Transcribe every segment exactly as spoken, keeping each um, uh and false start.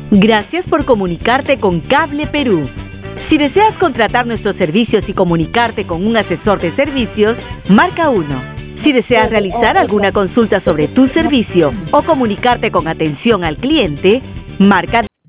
Gracias por comunicarte con Cable Perú. Si deseas contratar nuestros servicios y comunicarte con un asesor de servicios, marca uno. Si deseas realizar alguna consulta sobre tu servicio o comunicarte con atención al cliente, marca dos.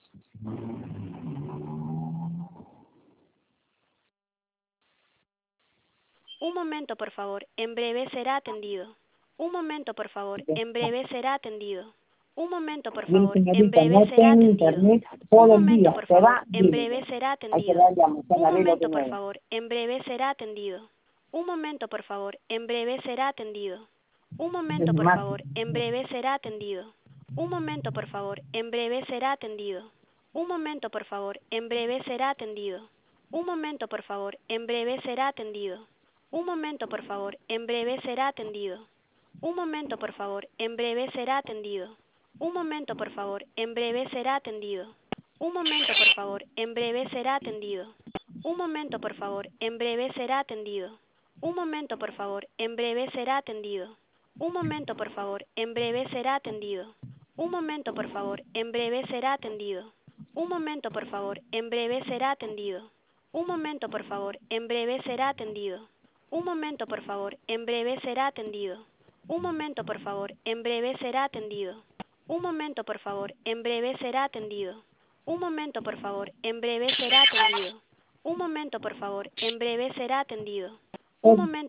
Un momento, por favor. En breve será atendido. Un momento, por favor. En breve será atendido. Un momento, por Mire, favor. En señorita, breve no será tengo atendido. internet Un todo el momento, día. por Se favor. va, En dímelo. breve será Hay que atendido. darle a Mujer Un Navelo de momento, por nuevo. favor. En breve será atendido. Un momento, por favor. En breve será atendido. Un momento, por Más. favor. En breve será atendido. Un momento, por favor. En breve será atendido. Un momento, por favor. En breve será atendido. Un momento, por favor. En breve será atendido. Un momento, por favor. En breve será atendido. Un momento, por favor. En breve será atendido. Un momento, por favor. En breve será atendido. Un momento, por favor. En breve será atendido. Un momento, por favor. En breve será atendido. Un momento, por favor. En breve será atendido. Un momento, por favor. En breve será atendido. Un momento, por favor. En breve será atendido. Un momento, por favor. En breve será atendido. Un momento, por favor. En breve será atendido. Un momento, por favor. En breve será atendido. Un momento, por favor. En breve será atendido. Un momento, por favor. En breve será atendido. Un momento, por favor. En breve será atendido. Un momento, por favor. En breve será atendido. Un momento.